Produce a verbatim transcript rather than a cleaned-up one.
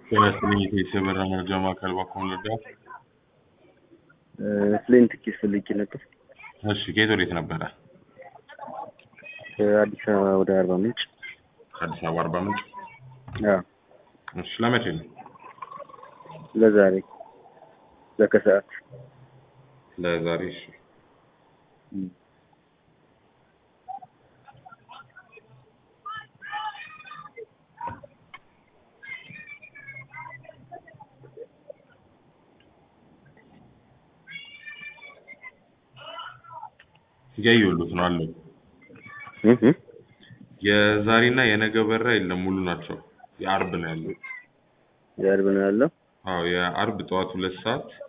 ጤናስጥልኝ የሰበራ መረጃ ማዕከል ባኮን ልርዳው? ፕሌን ትኬት ፈልጌ ነበር። እሺ ከየት ወዴት ነበረ? ከአዲስ አበባ ወደ አርባ ምንጭ። ከአዲስ አበባ አርባ ምንጭ? አዎ። እሺ ለመቼ ነው? ለዛሬ ለከሰዓት። ለዛሬ እሺ። ያዩሉት ነው አለው። እህ የዛሬና የነገ በራ የለም ሙሉ ናቸው። የአርብ ነው ያለው። የአርብ ነው ያለው? አዎ የአርብ ጠዋት ሁለት ሰዓት